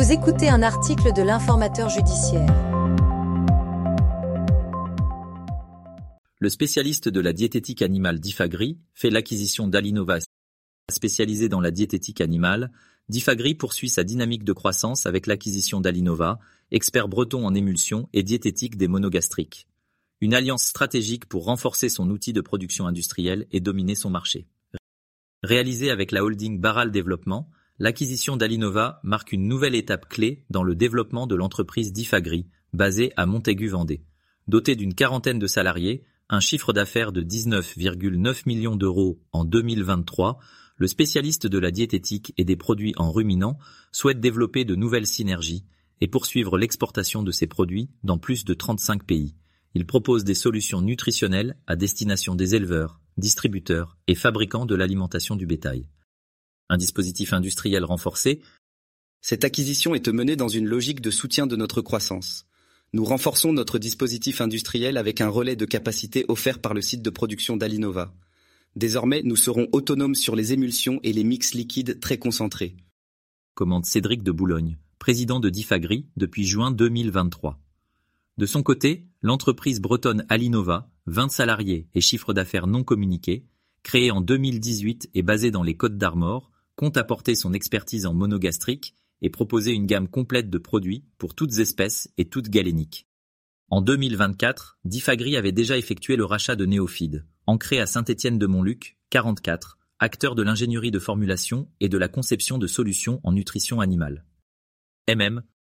Vous écoutez un article de l'Informateur judiciaire. Le spécialiste de la diététique animale Difagri fait l'acquisition d'Alinova. Spécialisé dans la diététique animale, Difagri poursuit sa dynamique de croissance avec l'acquisition d'Alinova, expert breton en émulsion et diététique des monogastriques. Une alliance stratégique pour renforcer son outil de production industrielle et dominer son marché. Réalisée avec la holding Barral Développement, l'acquisition d'Alinova marque une nouvelle étape clé dans le développement de l'entreprise Difagri, basée à Montaigu-Vendée. Dotée d'une quarantaine de salariés, un chiffre d'affaires de 19,9 millions d'euros en 2023, le spécialiste de la diététique et des produits en ruminants souhaite développer de nouvelles synergies et poursuivre l'exportation de ses produits dans plus de 35 pays. Il propose des solutions nutritionnelles à destination des éleveurs, distributeurs et fabricants de l'alimentation du bétail. Un dispositif industriel renforcé. Cette acquisition est menée dans une logique de soutien de notre croissance. Nous renforçons notre dispositif industriel avec un relais de capacité offert par le site de production d'Alinova. Désormais, nous serons autonomes sur les émulsions et les mix liquides très concentrés. Commente Cédric de Boulogne, président de Difagri depuis juin 2023. De son côté, l'entreprise bretonne Alinova, 20 salariés et chiffre d'affaires non communiqué, créée en 2018 et basée dans les Côtes-d'Armor, compte apporter son expertise en monogastrique et proposer une gamme complète de produits pour toutes espèces et toutes galéniques. En 2024, Difagri avait déjà effectué le rachat de Néofeed, ancré à Saint-Étienne-de-Montluc, 44, acteur de l'ingénierie de formulation et de la conception de solutions en nutrition animale.